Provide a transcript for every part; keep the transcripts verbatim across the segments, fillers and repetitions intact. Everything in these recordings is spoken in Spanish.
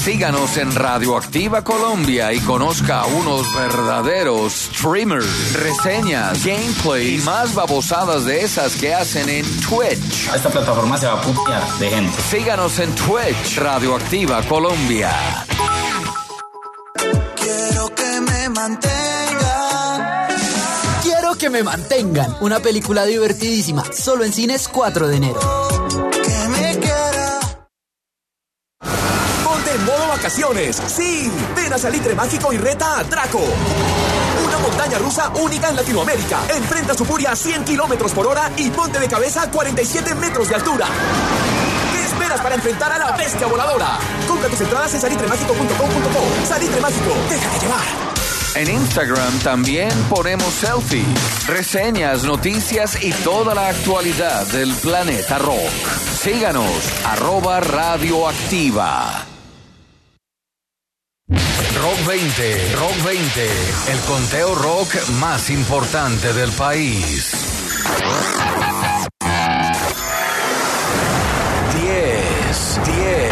Síganos en Radioactiva Colombia y conozca a unos verdaderos streamers, reseñas, gameplay y más babosadas de esas que hacen en Twitch. Esta plataforma se va a putear de gente. Síganos en Twitch, Radioactiva Colombia. Quiero que me mantengan. Quiero que me mantengan. Una película divertidísima, solo en cines cuatro de enero. Que me quiera. Ponte en modo vacaciones. Sí, ven a Salitre Mágico y reta a Draco. Una montaña rusa única en Latinoamérica. Enfrenta su furia a cien kilómetros por hora y ponte de cabeza a cuarenta y siete metros de altura. ¿Qué esperas para enfrentar a la bestia voladora? Compra tus entradas en salitre mágico punto com punto co. Salitre Mágico, déjate llevar. En Instagram también ponemos selfies, reseñas, noticias y toda la actualidad del planeta rock. Síganos, arroba Radioactiva. Rock veinte, Rock veinte, el conteo rock más importante del país. diez, diez.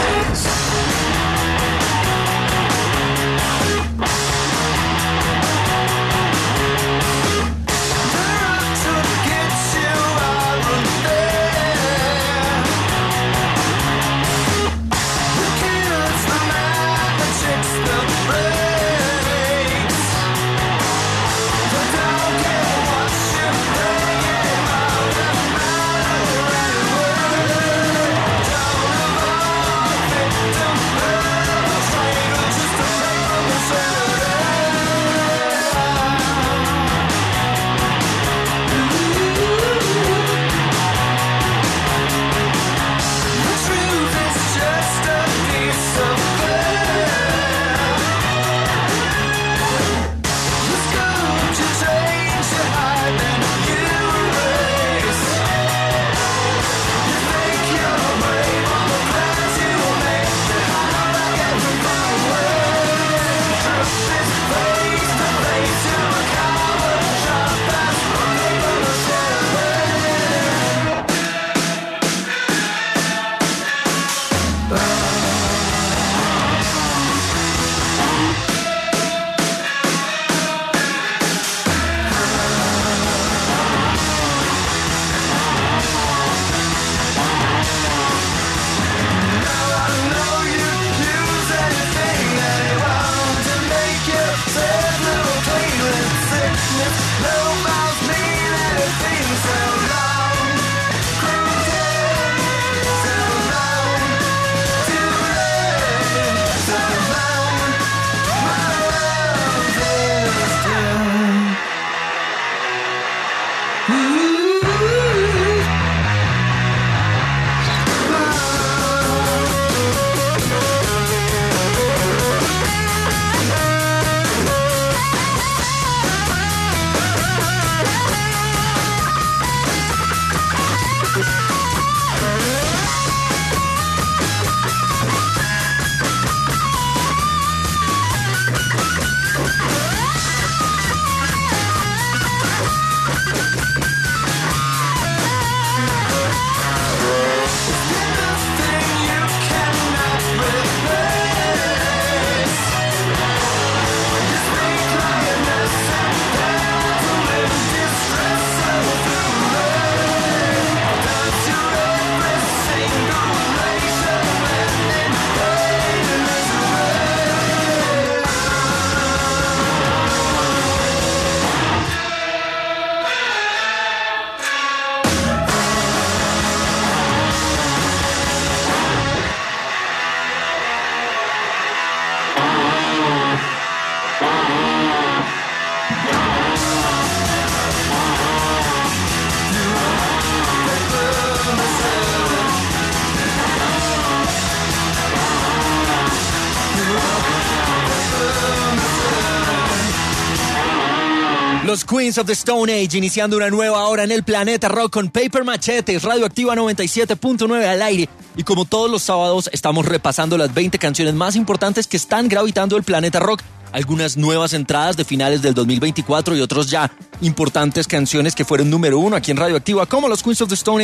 Los Queens of the Stone Age, iniciando una nueva hora en el Planeta Rock con Paper Machetes, Radioactiva noventa y siete punto nueve al aire. Y como todos los sábados, estamos repasando las veinte canciones más importantes que están gravitando el Planeta Rock. Algunas nuevas entradas de finales del dos mil veinticuatro y otros ya importantes canciones que fueron número uno aquí en Radioactiva, como los Queens of the Stone Age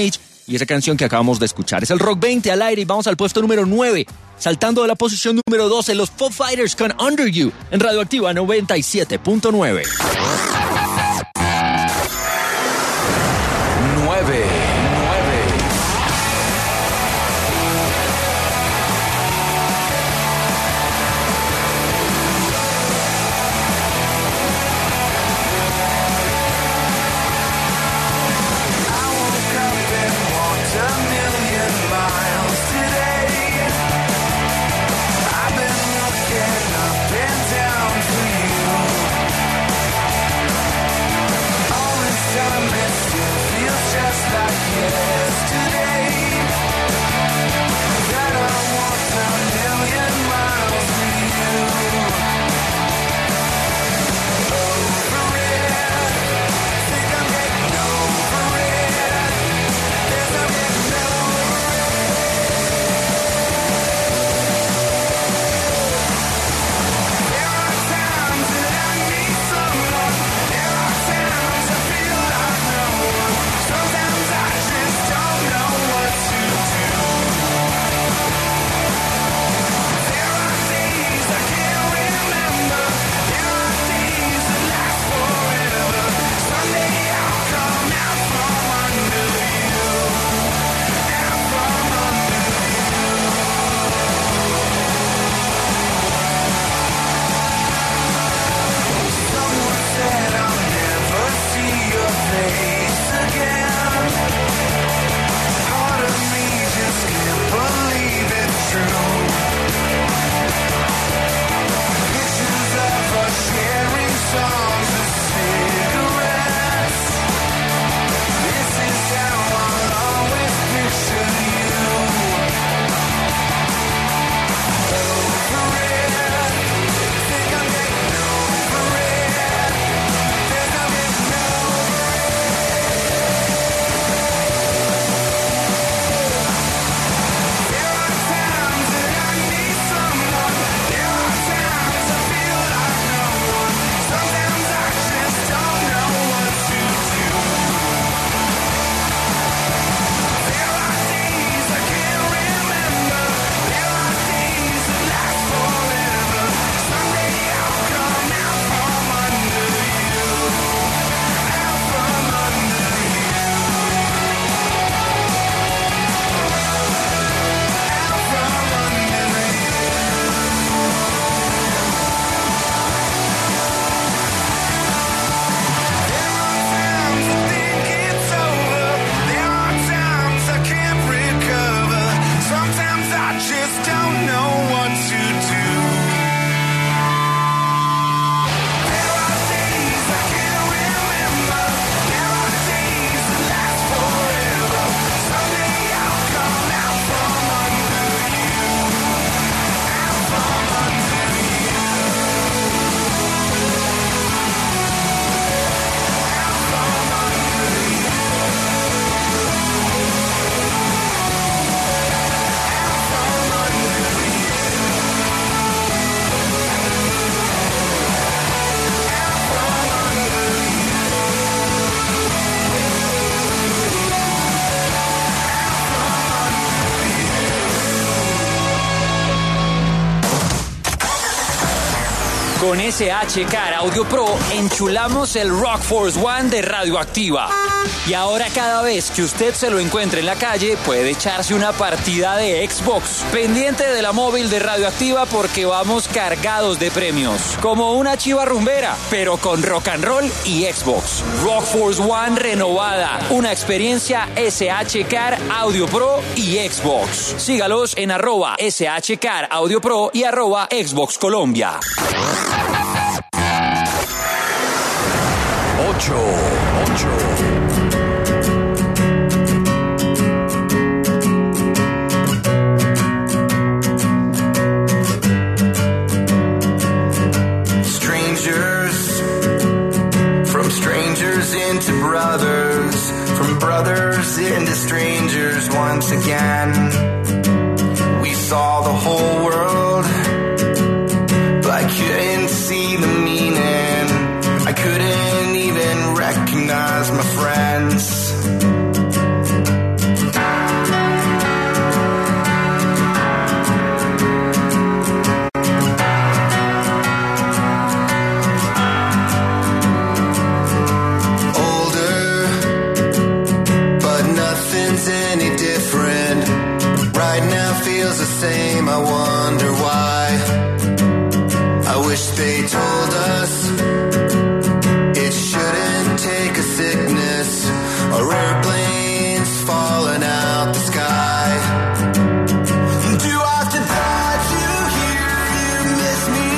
y esa canción que acabamos de escuchar. Es el Rock veinte al aire y vamos al puesto número nueve, saltando de la posición número doce, los Foo Fighters con Under You en Radioactiva noventa y siete punto nueve. nueve. Con S H Car Audio Pro enchulamos el Rock Force One de Radioactiva. Y ahora cada vez que usted se lo encuentre en la calle puede echarse una partida de Xbox. Pendiente de la móvil de Radioactiva porque vamos cargados de premios. Como una chiva rumbera, pero con rock and roll y Xbox. Rock Force One renovada. Una experiencia S H Car Audio Pro y Xbox. Sígalos en arroba S H Car Audio Pro y arroba Xbox Colombia. Ocho, ocho. Strangers, from strangers into brothers, from brothers into strangers once again. We saw the whole world, but I couldn't see the meaning. I couldn't even recognize my friends. wonder why. I wish they told us it shouldn't take a sickness or airplanes falling out the sky. Do I have to die to hear you miss me?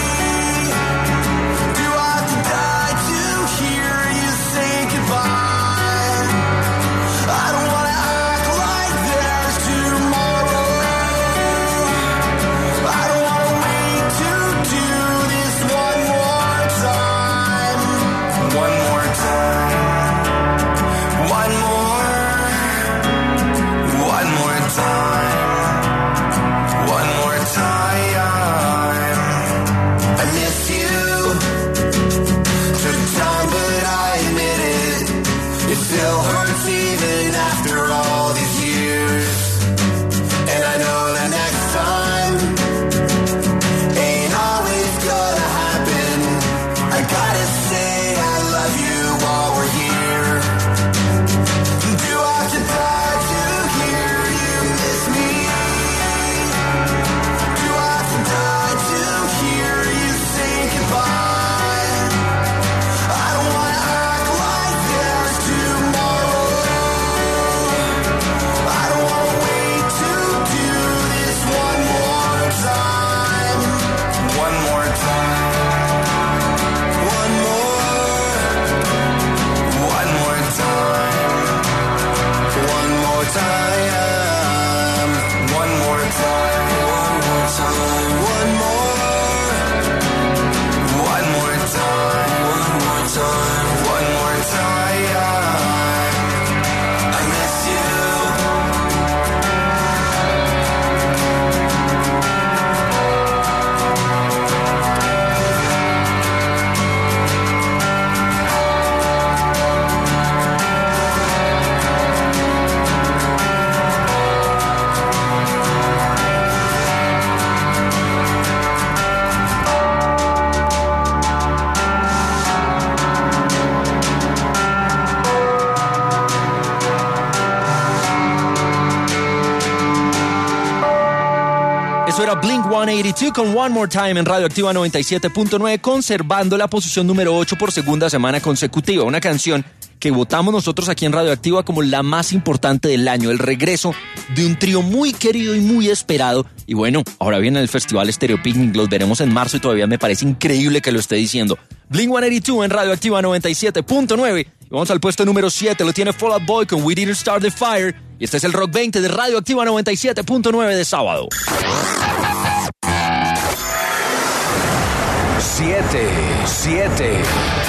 Do I have to die to hear you say goodbye? I don't wanna act like there's tomorrow. I don't wanna wait to do this one more time. One more time. One more. One more time. One more time. I miss you. Took time, but I admit it. It still hurts even after all these years. And I know that next time ain't always gonna happen. I gotta say I love you while we're here. Do I have to die to hear you miss me? Do I have to die to hear you say goodbye? I don't wanna act like there's tomorrow. I don't wanna wait to do this one more time. One more time. One more. One more time. One more time. One more time. One more time. One more. One more time. One more time. One more time. I miss you. Eso era Blink ciento ochenta y dos con One More Time en Radioactiva noventa y siete punto nueve, conservando la posición número ocho por segunda semana consecutiva. Una canción que votamos nosotros aquí en Radioactiva como la más importante del año, el regreso de un trío muy querido y muy esperado. Y bueno, ahora viene el Festival Stereo Picnic, los veremos en marzo y todavía me parece increíble que lo esté diciendo. Blink ciento ochenta y dos en Radioactiva noventa y siete punto nueve. Y vamos al puesto número siete, lo tiene Fall Out Boy con We Didn't Start the Fire. Y este es el Rock veinte de Radioactiva noventa y siete punto nueve de sábado. siete, siete.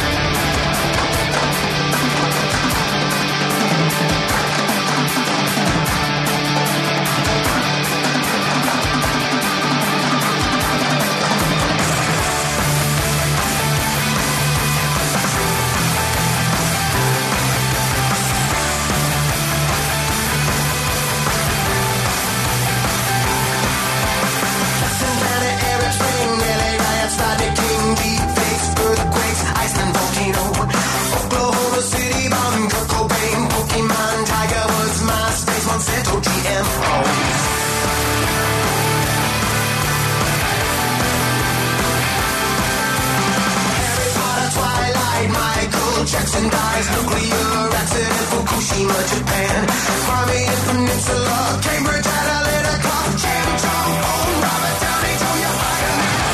Jackson dies, nuclear accident, Fukushima, Japan, Crimean Peninsula, Cambridge Analytica, Jam Jam, oh, Robert Downey Junior Iron Man.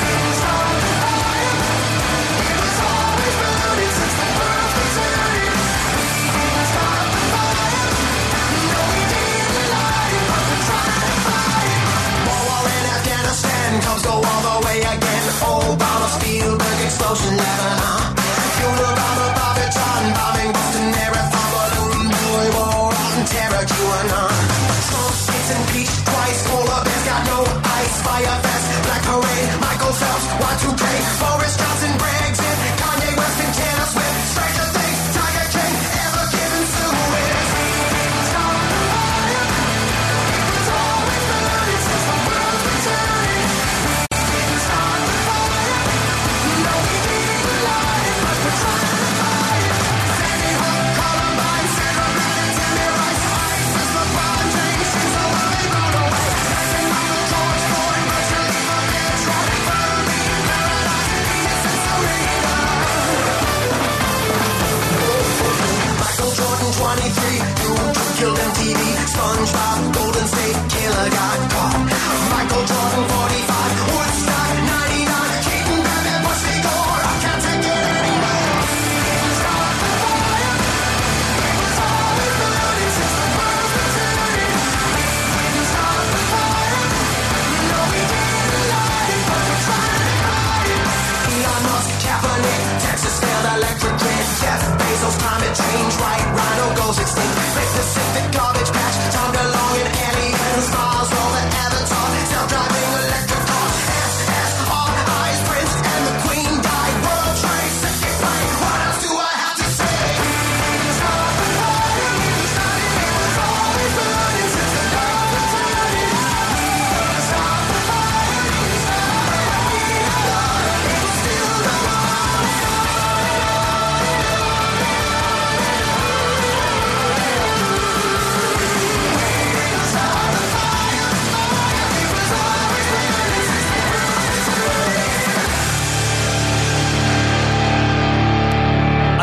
It was always burning since the world was turning. We didn't start the fire. No, we didn't lie, but we're trying to fight. War, war in Afghanistan, comes go all the way again. Obama, Spielberg, explosion, Lebanon. Obama, Barbiton, bombing Boston, Marathon, balloon, boy, war on terror, QAnon. Trump, skates and peach, twice, polar bears got no ice, fire fest, Black Parade, Michael Phelps, Y two K, Boris Johnson, Brexit, Kanye West and Taylor Swift, Stranger Things, Tiger King, ever given Suez. Stop the fire. It was always burning since the world's been turning. We didn't start the fire. No, we didn't lie. We're trying to fight. Sandy Hook, Columbine, Sandra Bland, Tammy Rice, ISIS, LeBron James, since the world they run away. Tyson, Michael, George Floyd,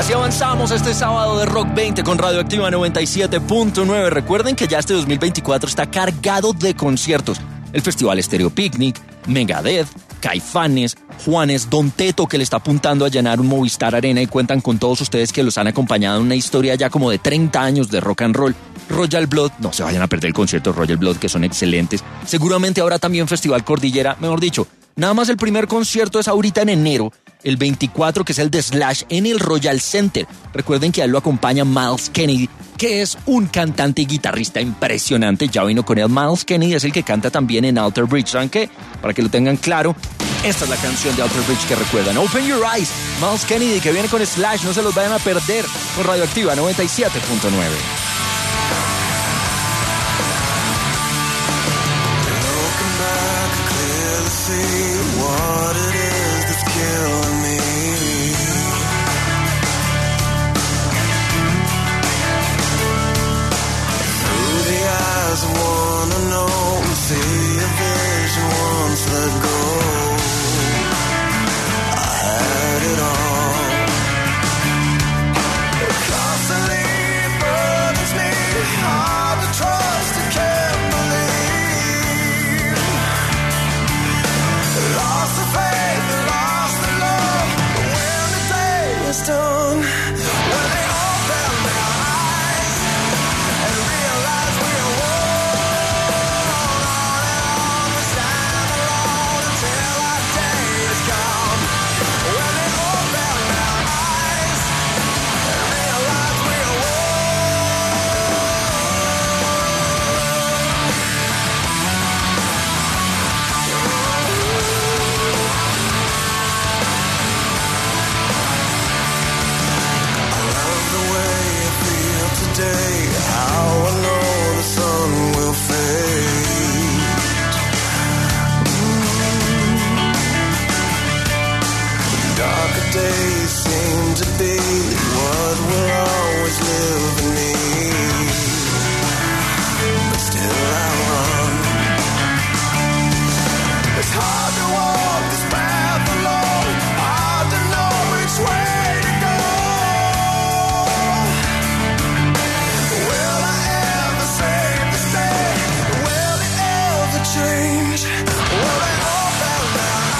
Así avanzamos este sábado de Rock veinte con Radioactiva noventa y siete punto nueve. Recuerden que ya este dos mil veinticuatro está cargado de conciertos. El Festival Stereo Picnic, Megadeth, Caifanes, Juanes, Don Teto, que le está apuntando a llenar un Movistar Arena, y cuentan con todos ustedes que los han acompañado en una historia ya como de treinta años de rock and roll. Royal Blood, no se vayan a perder el concierto de Royal Blood, que son excelentes. Seguramente ahora también Festival Cordillera, mejor dicho, nada más el primer concierto es ahorita en enero, el veinticuatro, que es el de Slash en el Royal Center. Recuerden que a él lo acompaña Miles Kennedy, que es un cantante y guitarrista impresionante. Ya vino con él. Miles Kennedy es el que canta también en Alter Bridge. ¿Saben qué? Para que lo tengan claro, esta es la canción de Alter Bridge que recuerdan. Open Your Eyes, Miles Kennedy, que viene con Slash. No se los vayan a perder con Radioactiva noventa y siete punto nueve.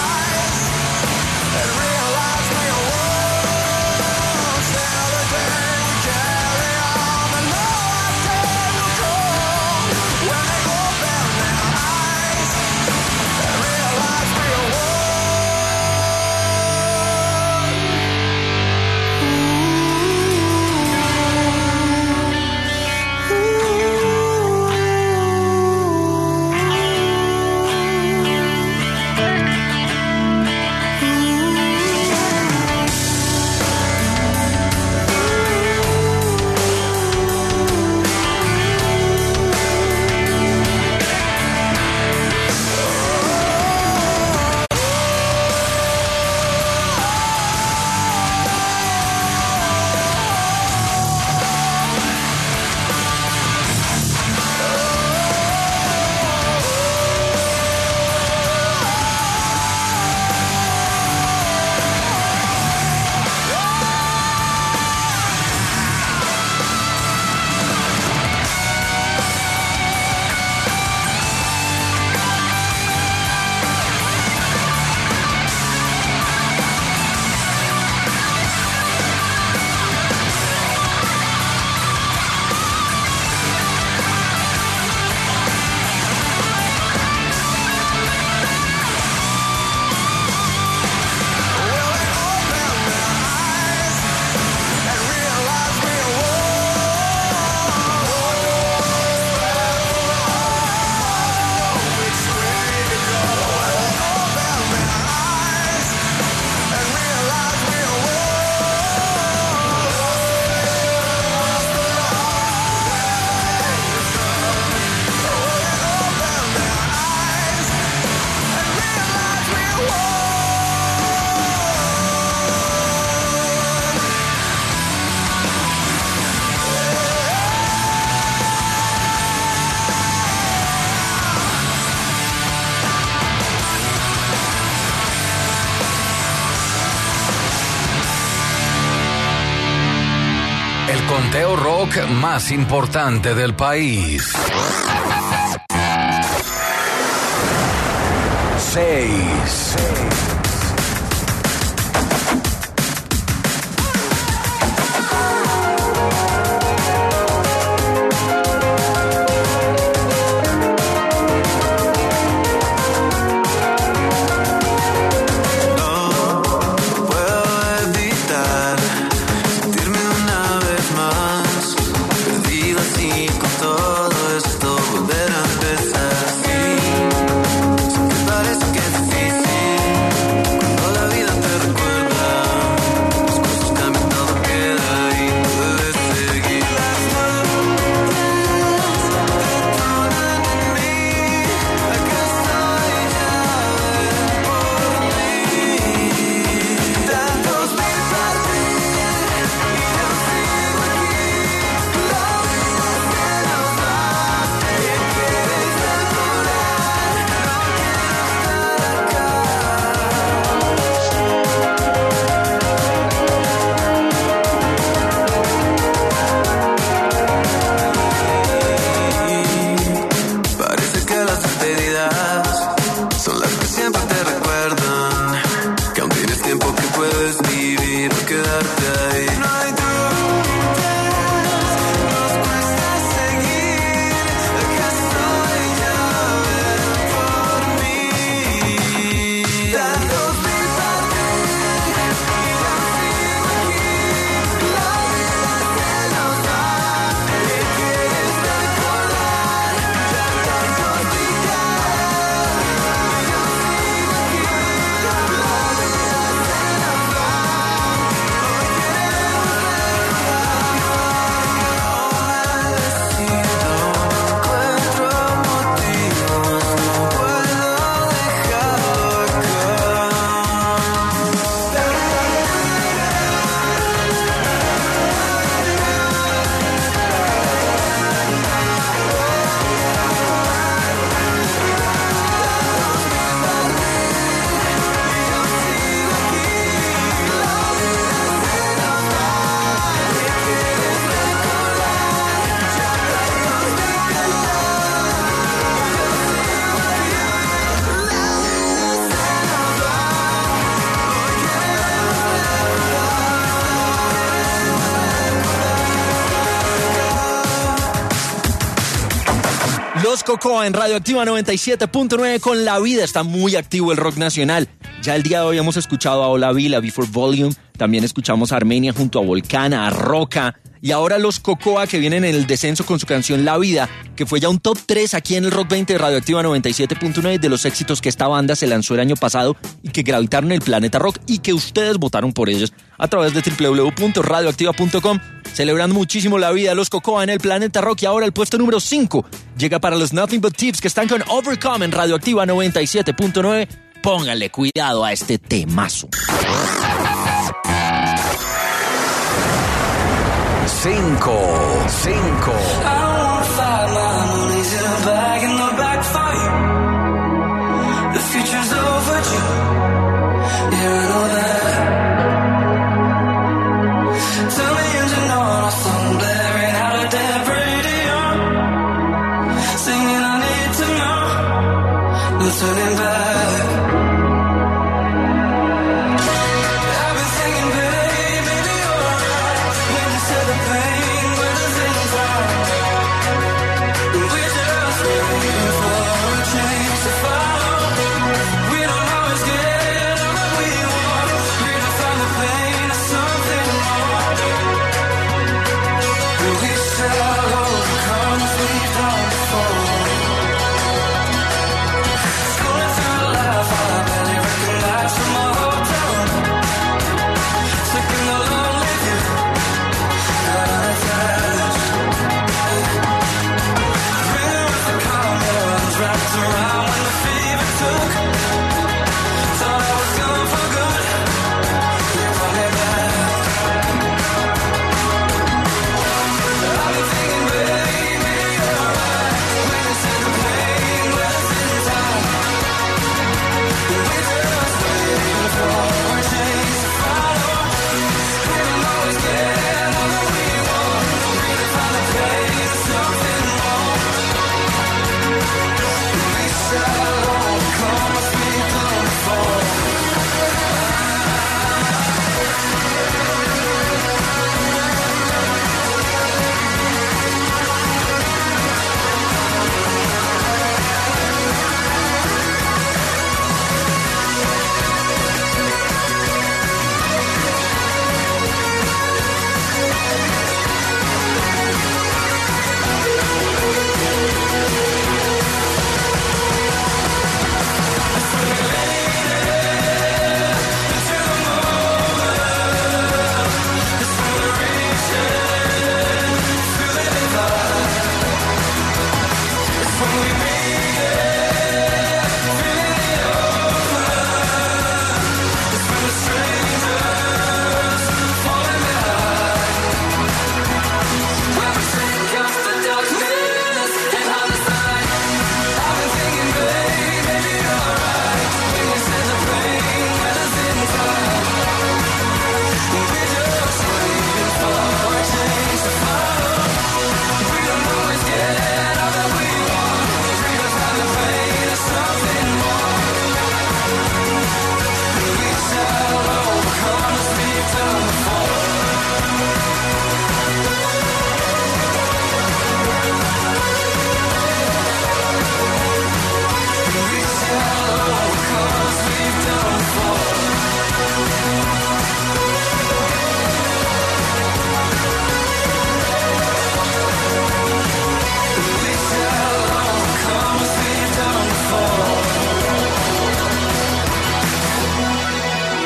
Realize we are one, celebrate. conteo rock más importante del país. Seis. Los Cocoa en Radioactiva noventa y siete punto nueve con La Vida. Está muy activo el rock nacional. Ya el día de hoy hemos escuchado a Hola Vila, Before Volume. También escuchamos a Armenia junto a Volcán, a Roca. Y ahora los Cocoa, que vienen en el descenso con su canción La Vida, que fue ya un top tres aquí en el Rock veinte de Radioactiva noventa y siete punto nueve de los éxitos que esta banda se lanzó el año pasado y que gravitaron en el Planeta Rock y que ustedes votaron por ellos a través de doble u doble u doble u punto radioactiva punto com. Celebrando muchísimo La Vida, los Cocoa en el Planeta Rock. Y ahora el puesto número cinco llega para los Nothing But Thieves, que están con Overcome en Radioactiva noventa y siete punto nueve. Pónganle cuidado a este temazo. Cinco, cinco. Turning back, I've been thinking, baby, maybe you're right. When you said the pain where the things are, we're just waiting for a change to follow. We don't always get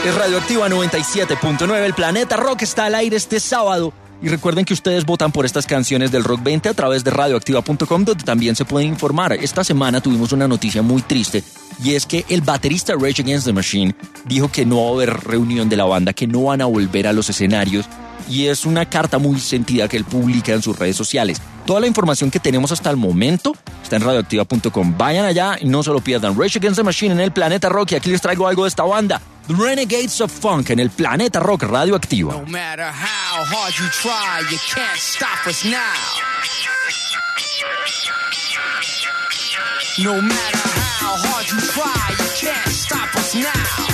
Es Radioactiva noventa y siete punto nueve. El Planeta Rock está al aire este sábado. Y recuerden que ustedes votan por estas canciones del Rock veinte a través de radioactiva punto com, donde también se pueden informar. Esta semana tuvimos una noticia muy triste, y es que el baterista Rage Against the Machine dijo que no va a haber reunión de la banda, que no van a volver a los escenarios, y es una carta muy sentida que él publica en sus redes sociales. Toda la información que tenemos hasta el momento está en radioactiva punto com. Vayan allá y no se lo pierdan. Rage Against the Machine en el Planeta Rock, y aquí les traigo algo de esta banda. The Renegades of Funk en el Planeta Rock Radioactiva. No matter how hard you try, you can't stop us now. No matter how hard you try, you can't stop us now.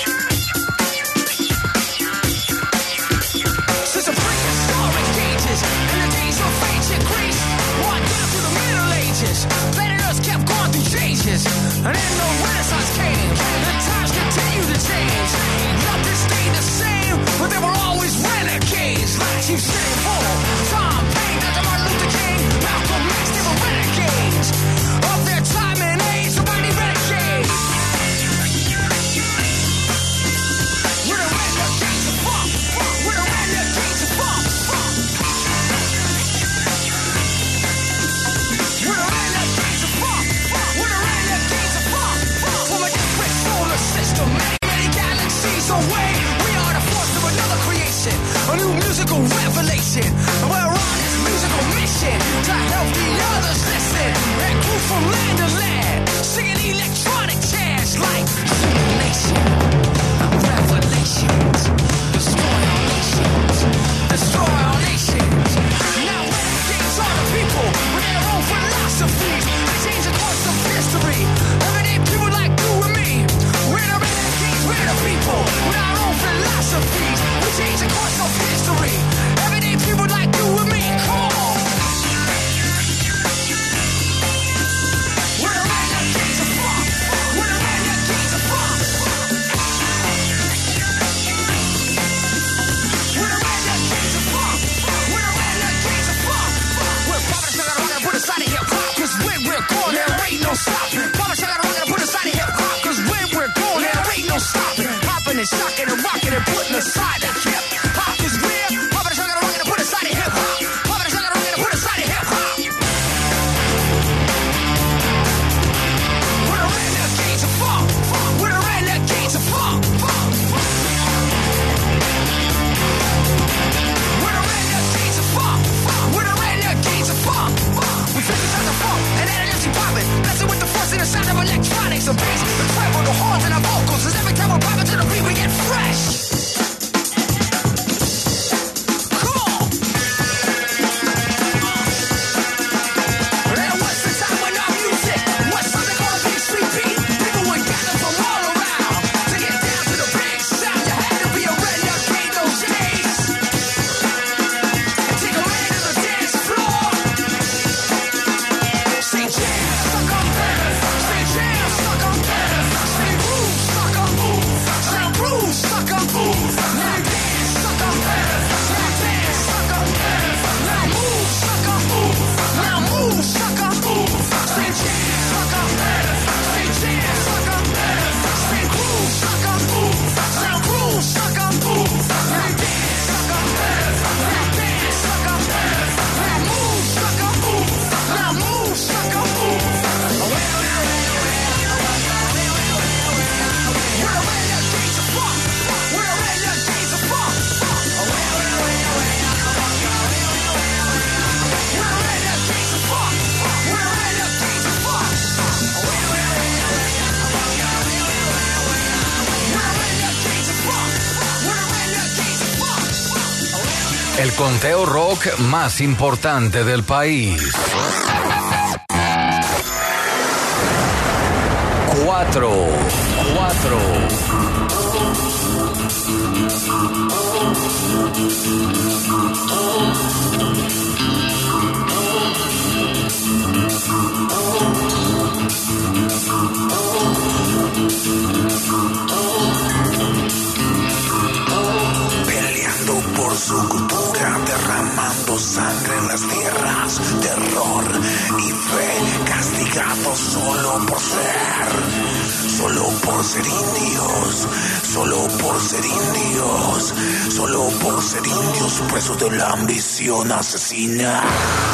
Since the prehistoric ages and the days of ancient Greece, on down to the Middle Ages, planet Earth kept going through changes, and then the Renaissance came, and times continue to change. Nothing stayed the same, but there were always renegades, like Chief City Bull, Tom Paine, Doctor Martin Luther King, Malcolm X. They were renegades of their time and age. Somebody renegade. We're the renegades of funk. We're the renegades of funk. We're the renegades of funk. We're the renegades of funk. From a different solar system, many, many galaxies away, we are the force of another creation, a new musical revelation. And we're on this musical mission to help the others listen and move from land to land, singing electronic chants like simulation, revelations, destroy our nations, destroy our nations. Now renegades are the people with their own philosophies. They change the course of history. Everyday people like you and me. We're the renegades, we're the people with our own philosophies. We change the course of history. Everyday people like you and me. Come on. We're the renegades of funk. We're the renegades of funk. We're the renegades of funk. We're the renegades of funk. We're Papa Shaka Rock and put aside hip hop, 'cause when we're going there ain't no stopping. Papa Shaka Rock and put aside hip hop, 'cause when we're going there ain't no stopping. Hopping and shocking and rocking and putting aside that hip hop, 'cause we're Papa Shaka Rock and put aside hip hop. Papa Shaka Rock and put aside hip hop. We're the renegades of funk. We're the renegades of funk. We're the renegades of funk. We're the renegades of funk. We figure out the funk and then it is popping. Messing with the force and the sound of electronics. The bass, the treble, the horns and the vocals. 'Cause every time we're popping to the beat, we get fresh. Come on. And what's the time when our music? What's something called Big Street Beat? People would gather from all around to get down to the big sound. You had to be a renegade those days. Take a man to the dance floor. Say jam, suck on that. Say jam, suck on that. Say groove, suck on move. Say groove, suck on move. Now dance, suck on that. Now dance, suck on that. Now move, suck on move. Now move, suck on move. Say jam, suck on that. Say jam, suck on that. Say groove, suck on move. Now groove, suck on move. Now dance, suck on that. Now dance, suck on that. Now move, suck on move. Now move, suck on move. We're the renegades of funk. We're the renegades of funk. We're the renegades of funk. We're the renegades of funk. We're the renegades of funk. We're the renegades of funk. El conteo rock más importante del país. Cuatro, cuatro. Peleando por su cultura, derramando sangre en las tierras, terror y fe, castigados solo por ser, solo por ser indios, solo por ser indios, solo por ser indios, presos de la ambición asesina.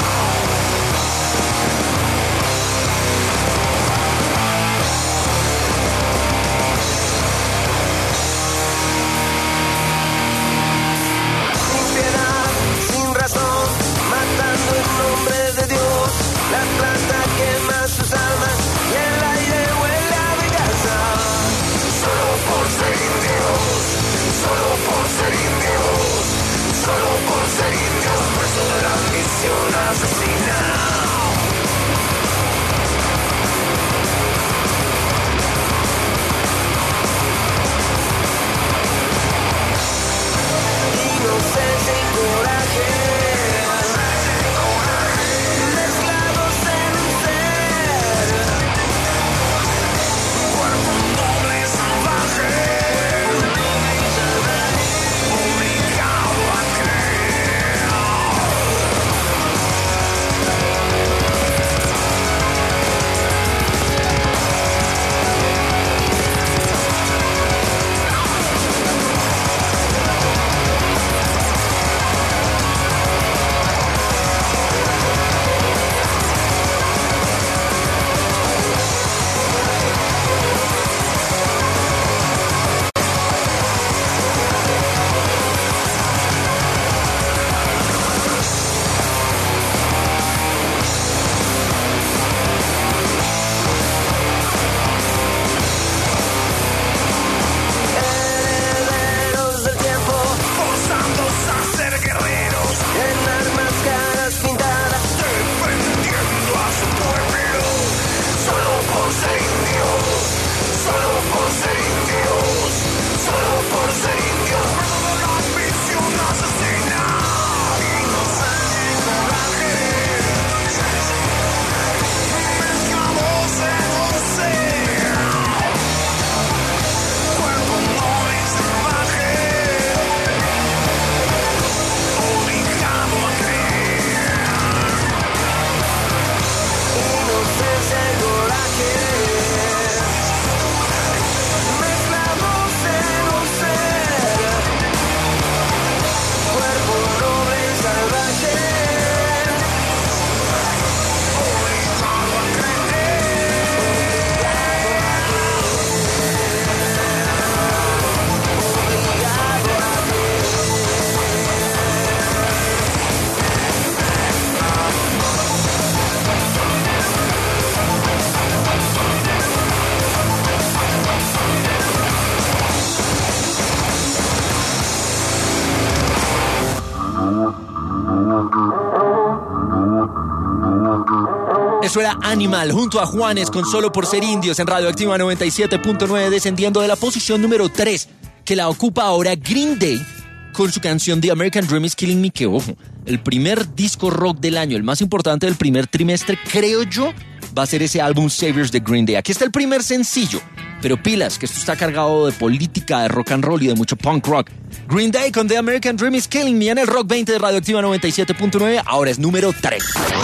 Eso era Animal junto a Juanes con Solo por ser indios en Radioactiva noventa y siete punto nueve, descendiendo de la posición número tres, que la ocupa ahora Green Day con su canción The American Dream is Killing Me, que ojo, el primer disco rock del año, el más importante del primer trimestre, creo yo, va a ser ese álbum Saviors de Green Day. Aquí está el primer sencillo, pero pilas, que esto está cargado de política, de rock and roll y de mucho punk rock. Green Day con The American Dream is Killing Me en el Rock veinte de Radioactiva noventa y siete punto nueve, ahora es número tres.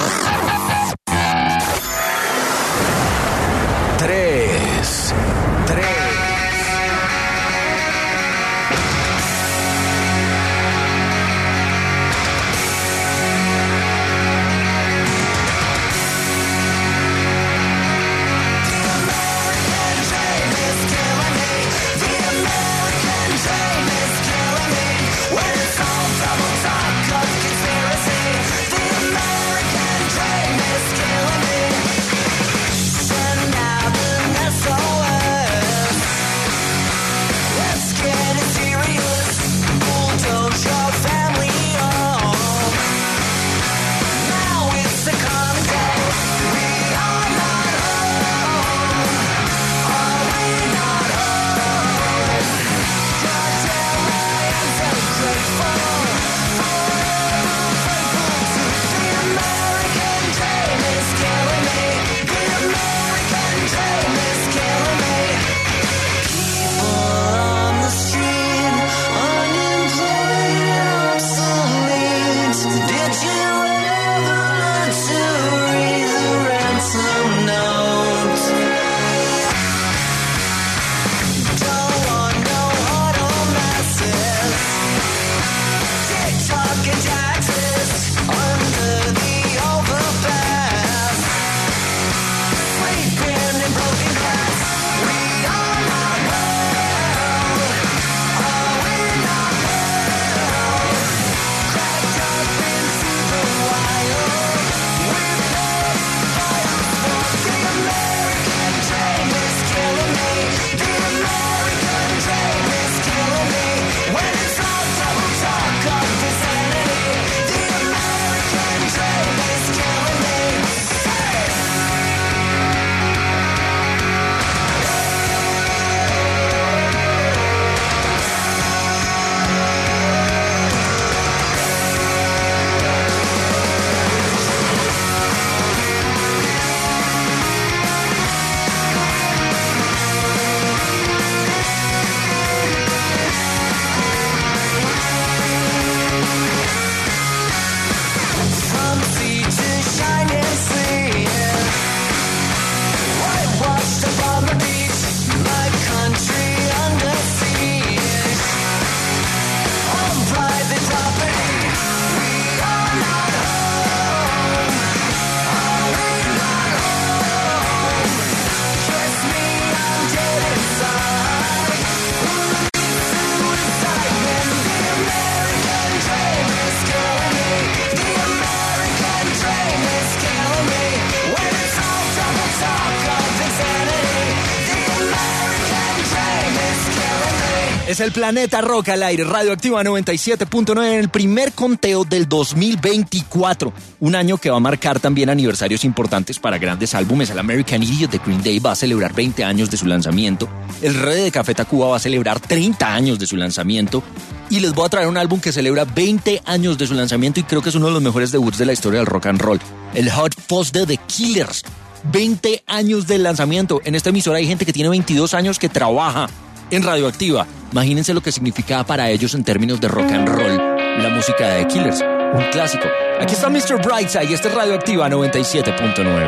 Tres. Tres. When it's all double talk of conspiracy, the American dream. Es el Planeta Rock al aire, Radioactiva noventa y siete punto nueve en el primer conteo del dos mil veinticuatro. Un año que va a marcar también aniversarios importantes para grandes álbumes. El American Idiot de Green Day va a celebrar veinte años de su lanzamiento. El Rey de Café Tacuba va a celebrar treinta años de su lanzamiento. Y les voy a traer un álbum que celebra veinte años de su lanzamiento y creo que es uno de los mejores debuts de la historia del rock and roll. El Hot Fuzz de The Killers. veinte años del lanzamiento. En esta emisora hay gente que tiene veintidós años que trabaja en Radioactiva. Imagínense lo que significaba para ellos en términos de rock and roll la música de The Killers, un clásico. Aquí está mister Brightside y este es Radioactiva noventa y siete punto nueve.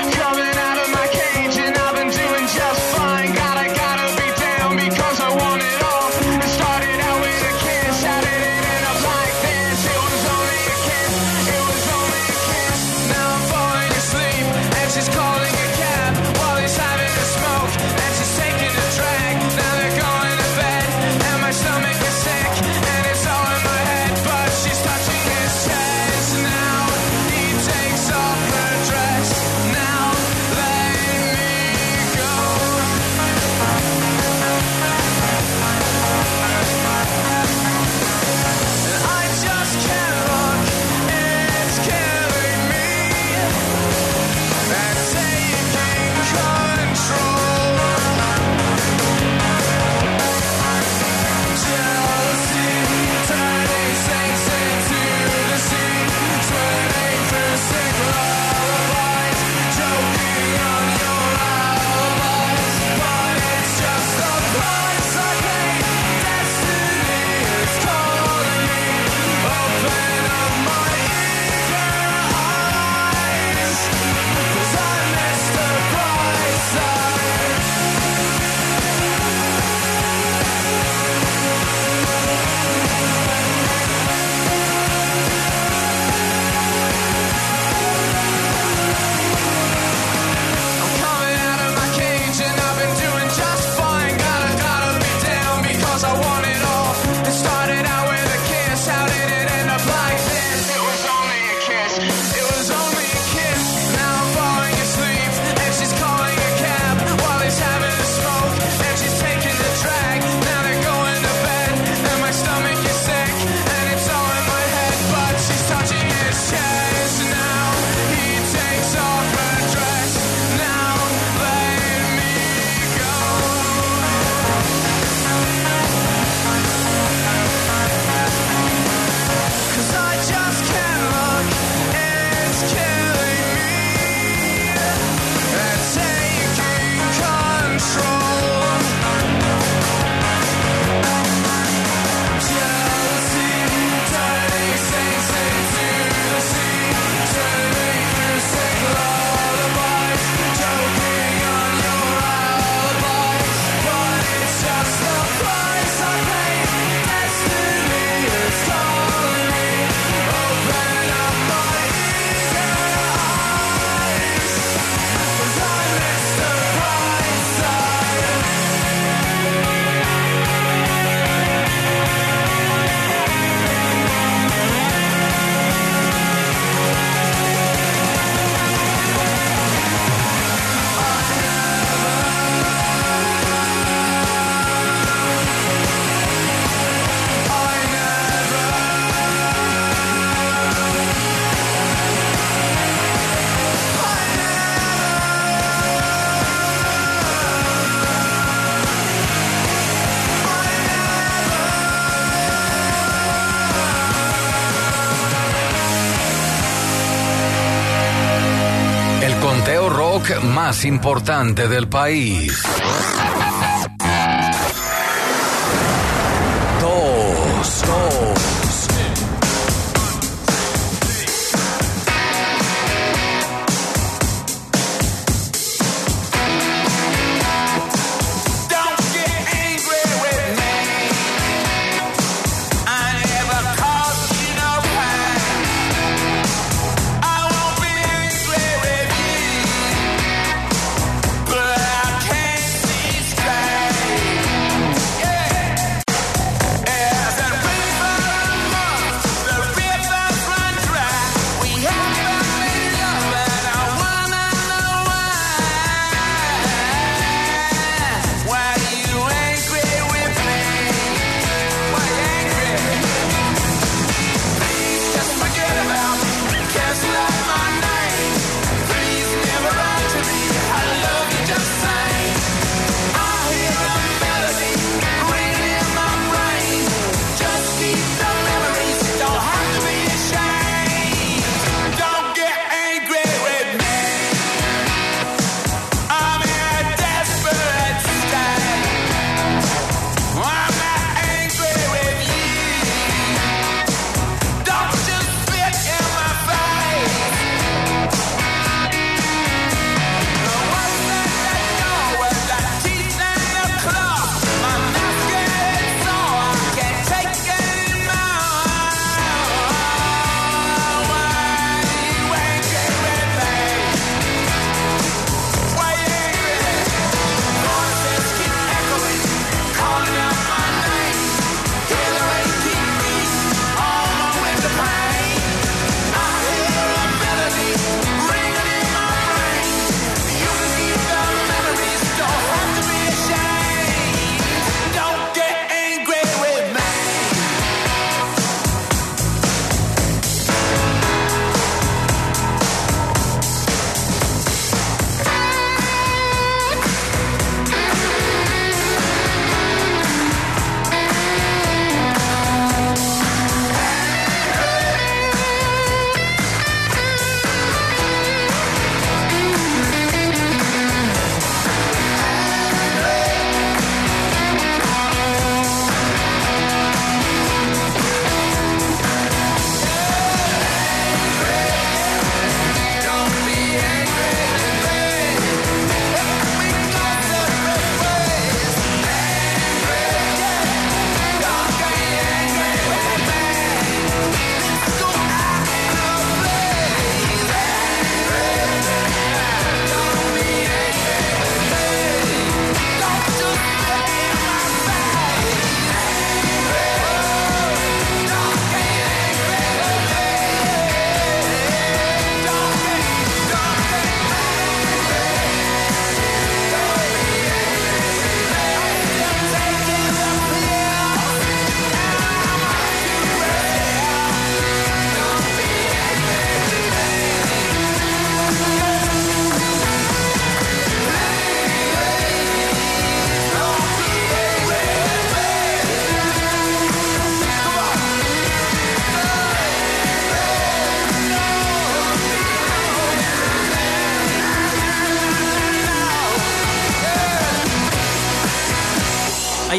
Conteo rock más importante del país. Dos, dos. See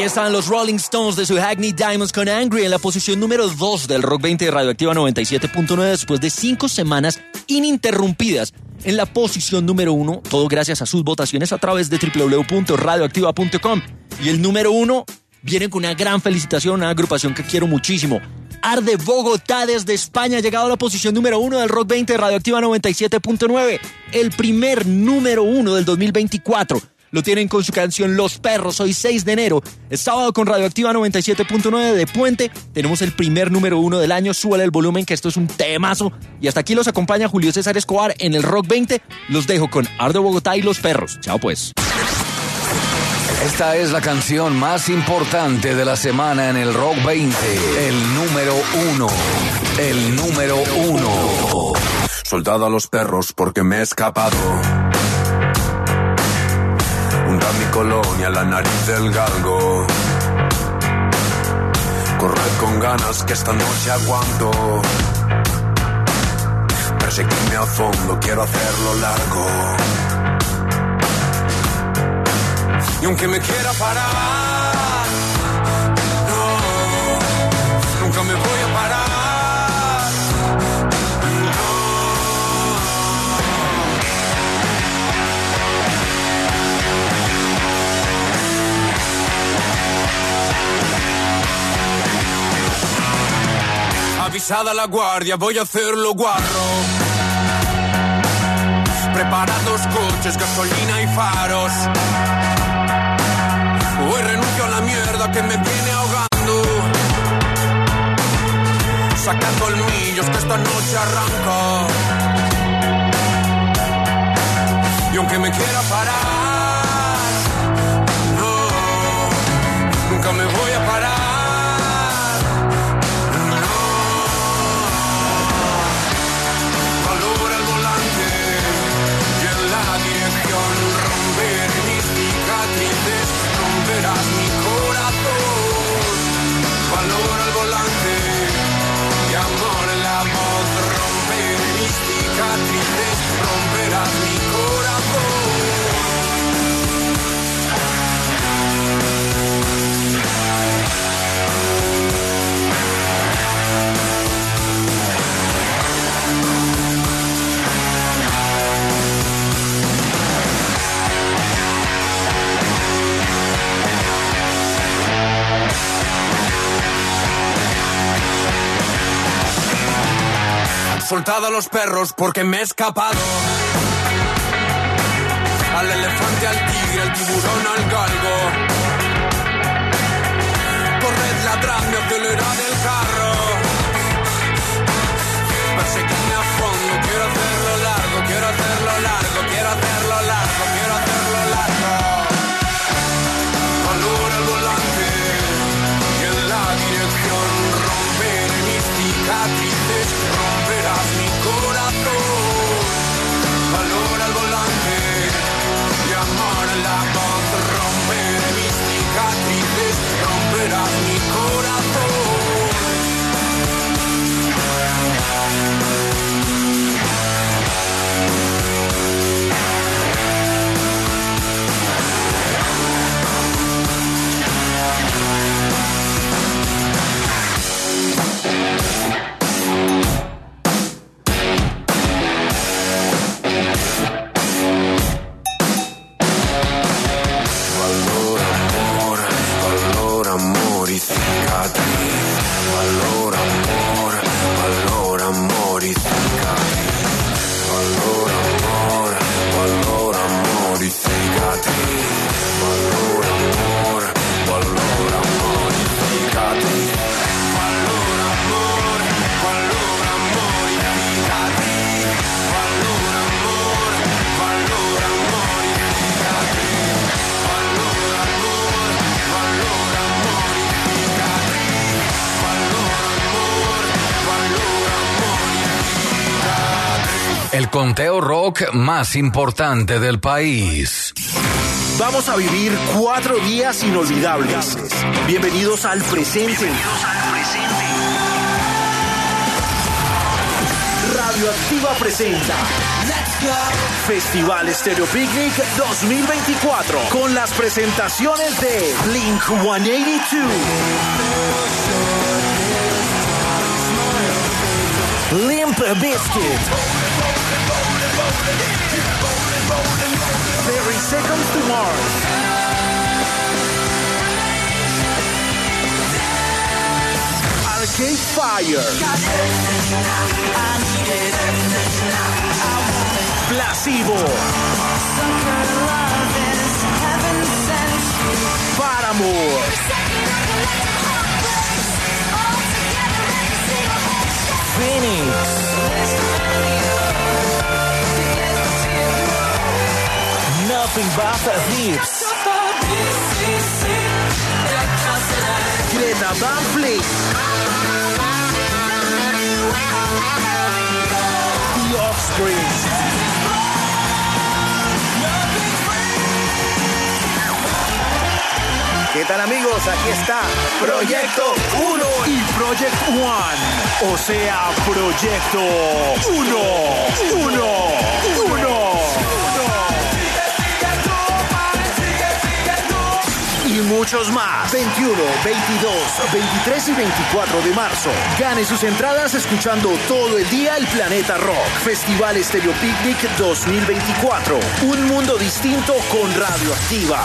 están los Rolling Stones de su Hackney Diamonds con Angry en la posición número dos del Rock veinte de Radioactiva noventa y siete punto nueve después de cinco semanas ininterrumpidas. En la posición número uno, todo gracias a sus votaciones a través de doble u doble u doble u punto radioactiva punto com. Y el número uno viene con una gran felicitación, una agrupación que quiero muchísimo. Arde Bogotá desde España ha llegado a la posición número uno del Rock veinte de Radioactiva noventa y siete punto nueve. El primer número uno del dos mil veinticuatro. Lo tienen con su canción Los Perros. Hoy seis de enero, es sábado con Radioactiva noventa y siete punto nueve de Puente. Tenemos el primer número uno del año. Súbale el volumen que esto es un temazo. Y hasta aquí los acompaña Julio César Escobar en el Rock veinte. Los dejo con Arde Bogotá y Los Perros. Chao pues. Esta es la canción más importante de la semana en el Rock veinte. El número uno. El número uno. Soltado a los perros porque me he escapado. Hunda mi colonia, la nariz del galgo. Corred con ganas que esta noche aguanto. Perseguirme a fondo, quiero hacerlo largo. Y aunque me quiera parar, no, nunca me voy a parar. Avisada la guardia, voy a hacerlo guarro. Preparados coches, gasolina y faros. Hoy renuncio a la mierda que me viene ahogando. Saca colmillos que esta noche arranco. Y aunque me quiera parar, no, nunca me voy a parar. Romperás mi corazón, valor al volante y amor en la voz. Romper mis cicatrices, romperás mi soltado a los perros porque me he escapado. Al elefante, al tigre, al tiburón, al galgo. Corred, ladradme, acelerad el carro. Perseguidme a fondo, quiero hacerlo largo, quiero hacerlo largo, quiero hacerlo largo, quiero hacerlo largo. Valor al volante y en la dirección romper mis cicatrices, romperás mi corazón. Valor al volante y amor en la voz, romper mis cicatrices, romperás mi corazón. Valor, amor, valor, amor y cicatriz. Valor, amor, valor, amor y cicatriz. Valor, amor, valor, amor y cicatriz. Valor, amor, valor, amor y cicatriz. Valor, amor, valor, amor y cicatriz. Valor, amor, valor, amor y cicatriz. El conteo rock más importante del país. Vamos a vivir cuatro días inolvidables. Bienvenidos al presente. Radioactiva presenta Let's Festival Stereo Picnic dos mil veinticuatro con las presentaciones de Blink ciento ochenta y dos, Limp Bizkit, thirty Seconds to Mars, Arcade Fire, Placebo, Paramore, Phoenix, Nothing But Thieves, Greta Van Fleet, The Offspring. ¿Qué tal, amigos? Aquí está Proyecto uno y Project One, o sea, Proyecto uno, uno, uno. Y muchos más. veintiuno, veintidós, veintitrés y veinticuatro de marzo. Gane sus entradas escuchando todo el día el Planeta Rock. Festival Stereo Picnic dos mil veinticuatro. Un mundo distinto con Radioactiva.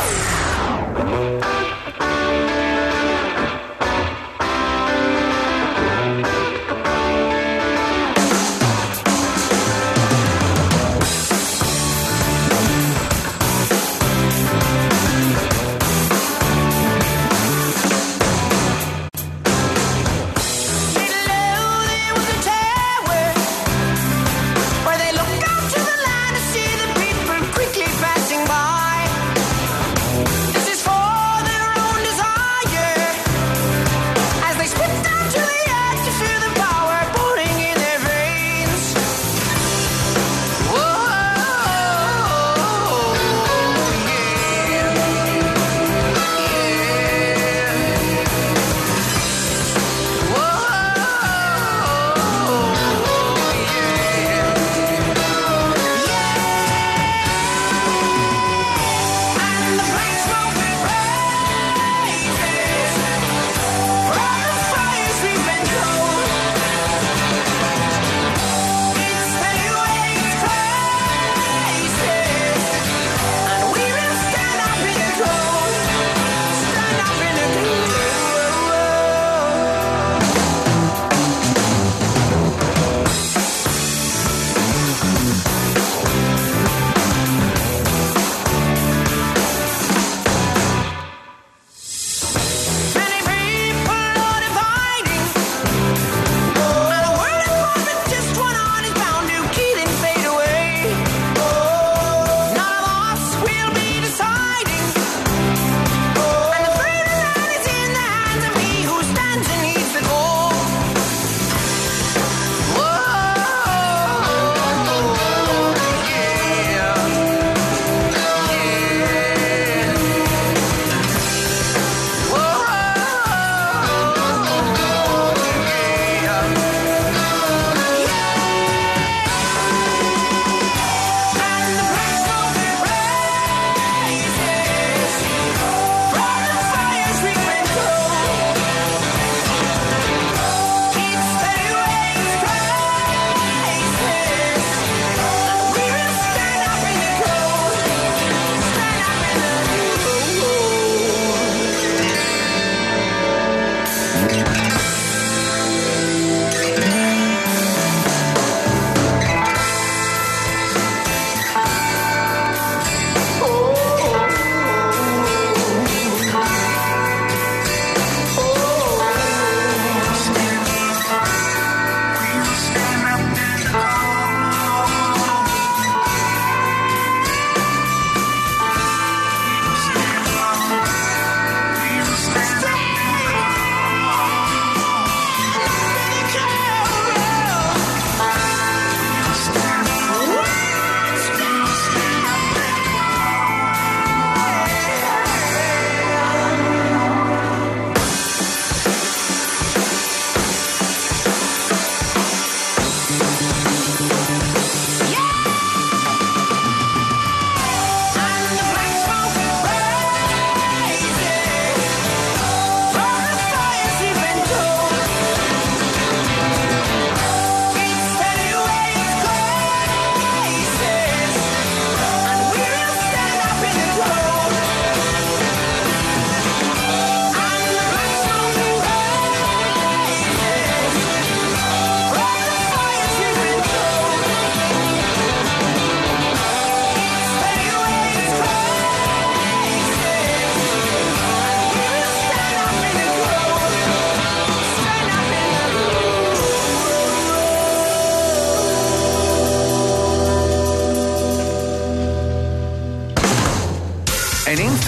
This is for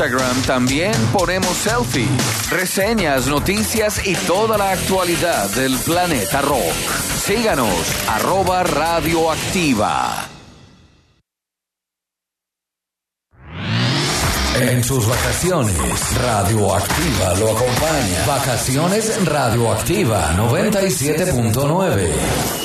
Instagram también ponemos selfies, reseñas, noticias y toda la actualidad del planeta rock. Síganos, arroba Radioactiva. En sus vacaciones, Radioactiva lo acompaña. Vacaciones Radioactiva noventa y siete punto nueve.